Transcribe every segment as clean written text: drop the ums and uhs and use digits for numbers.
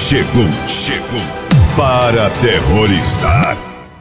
chegou para aterrorizar.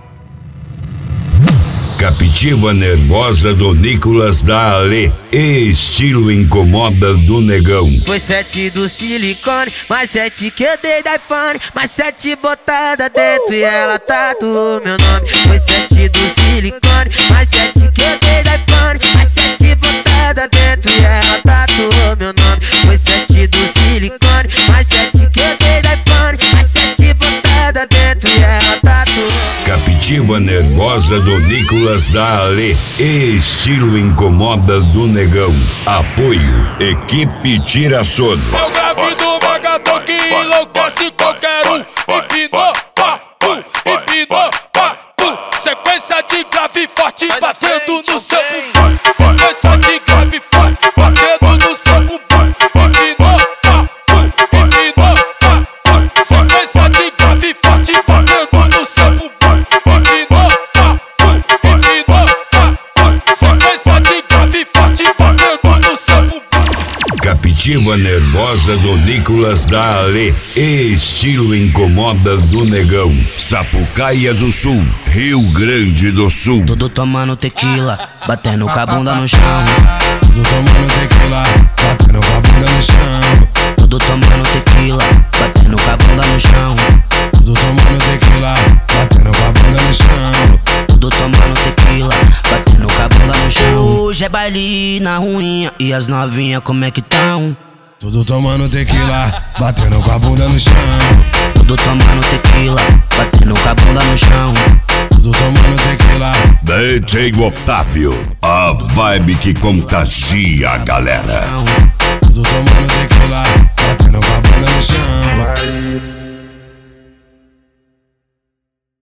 Captiva nervosa do Nicolas da Ale, estilo incomoda do negão. Foi 7 do silicone, mais 7 que eu dei da iPhone, mais 7 botada dentro e ela tatuou meu nome. Foi 7 do silicone, mais 7 que eu dei da iPhone, mais 7 botada dentro e ela tatuou meu nome. Foi 7 do silicone, mais 7 que eu dei da iPhone, mais 7 botada dentro e ela tatuou. Captiva nervosa do Nicolas da Ale, estilo incomoda do negão. Apoio, equipe Tira Sono. Eu gravido uma gatão que enlouquece qualquer um. Empinou, pá, empinou, pá, sequência de grave forte batendo no seu bumbum. Sequência de grave forte batendo no seu bumbum. Empinou, pá, empinou, pá, sequência de grave forte batendo no seu bumbum. Empinou, pá, empinou, pá, sequência de grave forte batendo no seu bumbum. Captiva nervosa do Nicolas da Ale, estilo incomoda do negão. Sapucaia do Sul, Rio Grande do Sul. Tudo tomando tequila, batendo com a bunda no chão. Tudo tomando tequila, batendo com a bunda no chão. Tudo tomando tequila, batendo com a bunda no chão. Tudo tomando tequila, batendo com a bunda no chão. Tudo tomando tequila, batendo com a bunda no chão. Hoje é baile na ruinha e as novinhas como é que tão? Tudo tomando tequila, batendo com a bunda no chão. Tudo tomando tequila, batendo com a bunda no chão. Tudo tomando tequila. DJ Otávio, a vibe que contagia a galera. Tudo tomando